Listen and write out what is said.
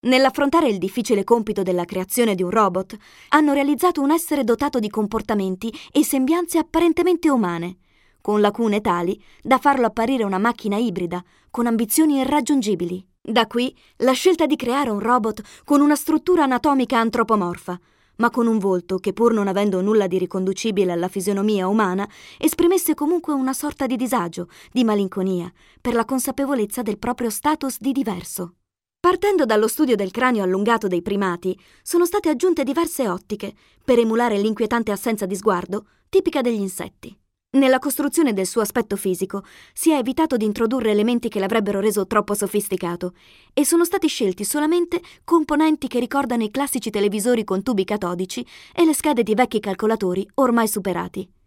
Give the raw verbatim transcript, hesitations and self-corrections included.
Nell'affrontare il difficile compito della creazione di un robot, hanno realizzato un essere dotato di comportamenti e sembianze apparentemente umane, con lacune tali da farlo apparire una macchina ibrida, con ambizioni irraggiungibili. Da qui la scelta di creare un robot con una struttura anatomica antropomorfa, ma con un volto che, pur non avendo nulla di riconducibile alla fisionomia umana, esprimesse comunque una sorta di disagio, di malinconia, per la consapevolezza del proprio status di diverso. Partendo dallo studio del cranio allungato dei primati, sono state aggiunte diverse ottiche per emulare l'inquietante assenza di sguardo tipica degli insetti. Nella costruzione del suo aspetto fisico si è evitato di introdurre elementi che l'avrebbero reso troppo sofisticato e sono stati scelti solamente componenti che ricordano i classici televisori con tubi catodici e le schede di vecchi calcolatori ormai superati.